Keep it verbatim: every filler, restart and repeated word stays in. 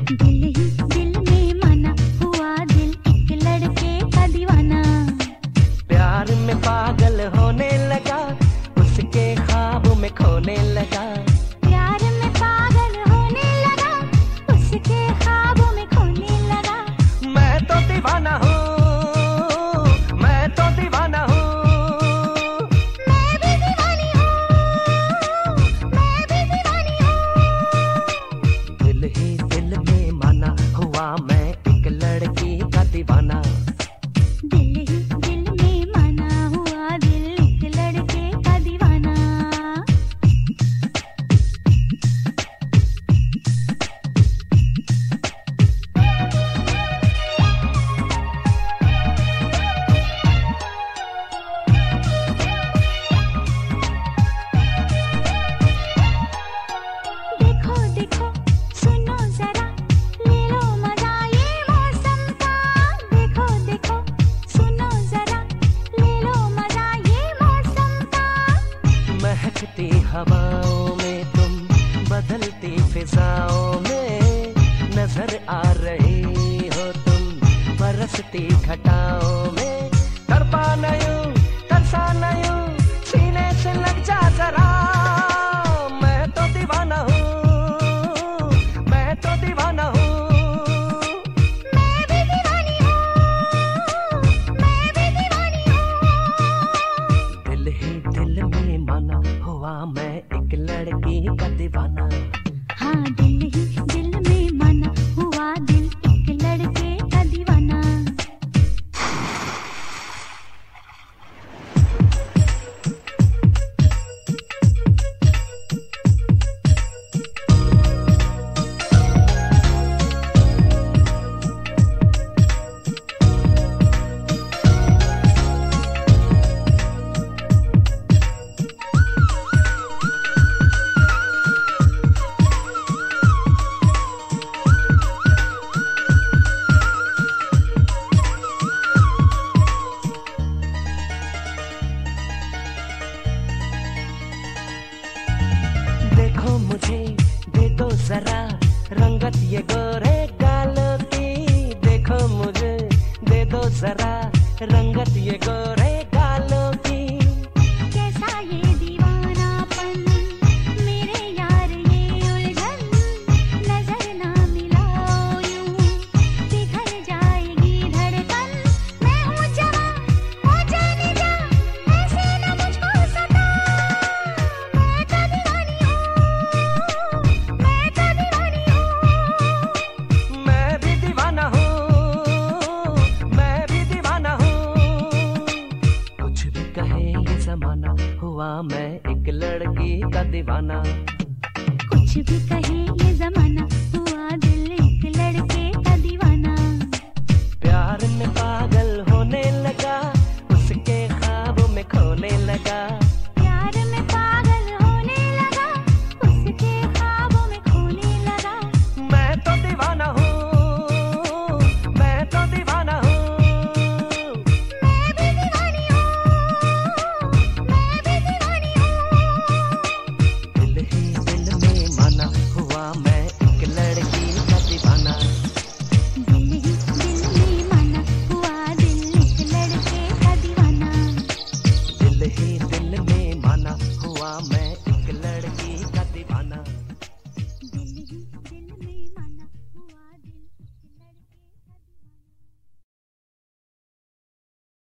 दिल ही दिल में माना हुआ दिल एक लड़के का दीवाना। प्यार में पागल होने लगा, उसके ख्वाब में खोने लगा। प्यार में पागल होने लगा, उसके ख्वाब में खोने लगा। मैं तो दीवाना हूँ, मैं तो दीवाना हूँ। मैं भी दीवानी हूँ, मैं भी दीवानी हूँ। दिल ही दिल में माना हुआ मैं एक लड़की का दीवाना। दिल ही दिल में माना हुआ दिल एक लड़के का दीवाना। देखो देखो सुनो जरा, ले लो मजा ये मौसम का। देखो देखो सुनो जरा, ले लो मजा ये मौसम का। महकती हवाओं में तुम, बदलती फिजाओं में नजर आ रही हो तुम, बरसती घटाओं में। तड़पा नयूं तरसा नयूं, सीने से लग जा जरा। मैं तो दीवाना हूँ, मैं तो दीवाना हूँ। मैं भी दीवानी हूँ, मैं भी दीवानी हूँ। दिल ही दिल में माना हुआ मैं एक लड़की का दीवाना। हाँ दिल ही दिल में माना हुआ दिल एक लड़के का दीवाना। देखो मुझे दे दो जरा रंगत ये गोरे गालों की। देखो मुझे दे दो जरा रंगत ये गोरे गालों की। कैसा ये दीवानापन, मेरे यार ये उलझन। नजर ना मिलाओ यूं, बिखर जाएगी धड़कन। मैं हूँ जवां, हो जाने जा, ऐसे ना मुझको सता। मैं तो दीवानी हूँ, मैं तो दीवानी हूँ। मैं भी दीवाना हूँ, मैं भी दीवाना हूँ। कुछ भी कहे ये जमाना, हुआ मैं एक लड़की का दीवाना। कुछ भी कहे